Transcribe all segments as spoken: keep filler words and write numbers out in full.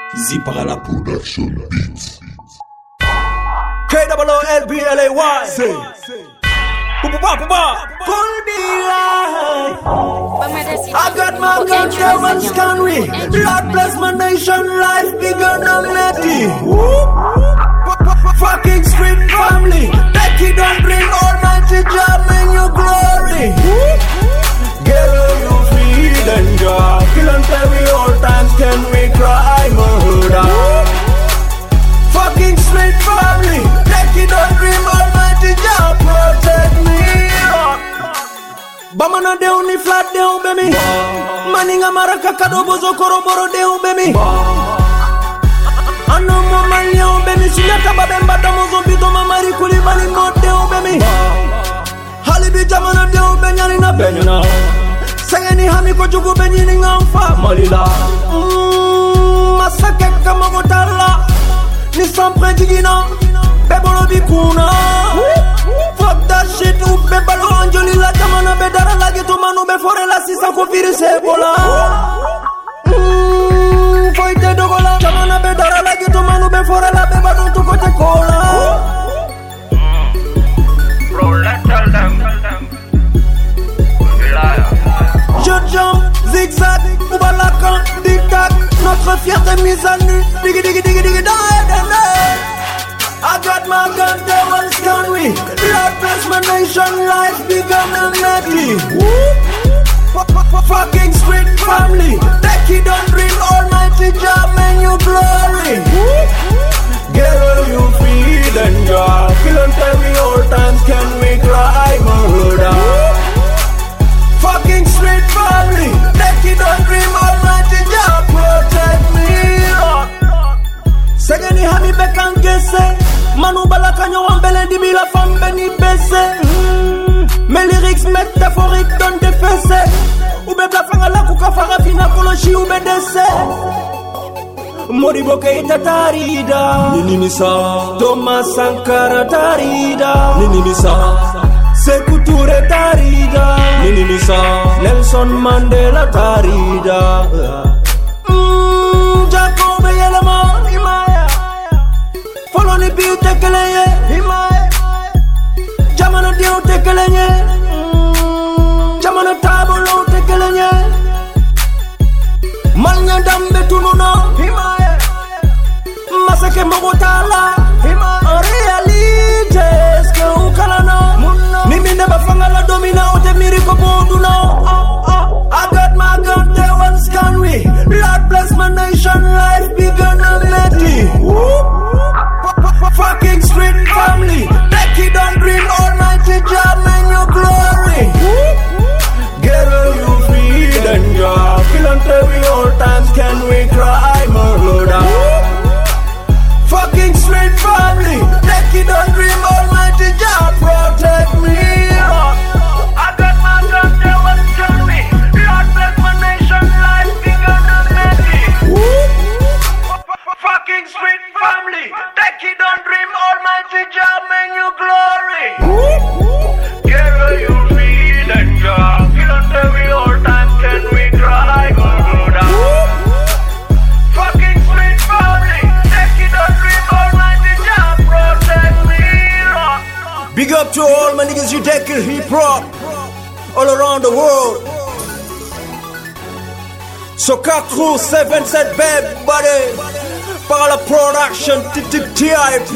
Zipara Production Beats. K O O L B L A Y. Say. Pull me light. I got my gun, Germans can we? Lord bless my nation, life bigger than Letty. Fucking street family, Becky don't bring almighty job in your glory. Girl, you feel and joy. Kill and tell me all times can we cry murder. Fucking street family, Becky don't bring almighty job protect me. Bamana de uni flat de ubemi. Maninga maraka kadobozo koroboro de ubemi. Ano mama nya ubemi sinyata babemba damozo bito mamari kulibali mote ubemi. Halibi jamana de ubeni na benyana. Sengeni hami ko jugu benyi ni ngamfa malila. Masake kama gotala. Ni sampre jigina. Bebolo bikuna. Fuck that shit, ube balo anjoli la jamana bedara lagi tu manu be fore la sisa ko virus ebola. Mmm, foite dogola jamana bedara lagi tu manu be fore la be balo tu kote kola. Bro, let's tell them. Je jump, zigzag, oubalaka, tic-tac, notre fierté mise à nu. Digi digi digi digi die, die, die. I got my gun, they once can we? Lord bless my nation, life bigger than Letty. Fucking street family, Becky don't bring almighty job and your glory. Girl, you feed and joy. Kill and tell me all times can we cry murder. Fucking street family, Becky don't bring almighty job protect me. Segeni hami bekan gese. Manu balakanyo ambele di mi la femme beni bese. Mes lyrics métaphoriques donnent des fessées. Oube blafanga la kuka fara fina koloshi ube dese. Moriboke ita tarida. Ninimisa. Thomas Sankara tarida. Ninimisa. Sekou Touré tarida. Ninimisa. Nelson Mandela tarida. Mmm, Jacob Yelema. Follow the beat, take a lay, Jamana deal, take a lay, Jamana table, take a lay, Manya dambe tununa, Masake Mogotala, Realites, Ukalana, Mimi never fangala domina, Ote Miracle Boduna. I got my gun, they once can we? Lord bless my nation, life bigger than Letty. Fucking street family, Becky don't bring almighty job and your glory. Girl, you feed and joy. Kill and tell me all times can we cry murder. Fucking street family, Becky don't bring almighty job protect me. I got my gun, they won't kill me. Lord bless my nation, life bigger than Letty. Fucking street family, Becky don't dream almighty job and your glory. Girl, you feel and job. You don't tell me all time can we cry murder. Fucking street family, Becky don't dream almighty job protect me. Big up to all my niggas, you take it hip hop all around the world. Soca Crew seven seven babe buddy. Par la production T I P.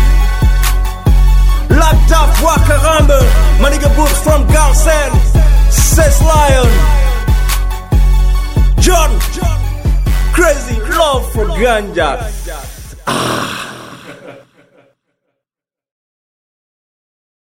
Laptop Wakarambe. My nigga Boobs from Galsen. Says Lion. John. Crazy love for ganja. Ah.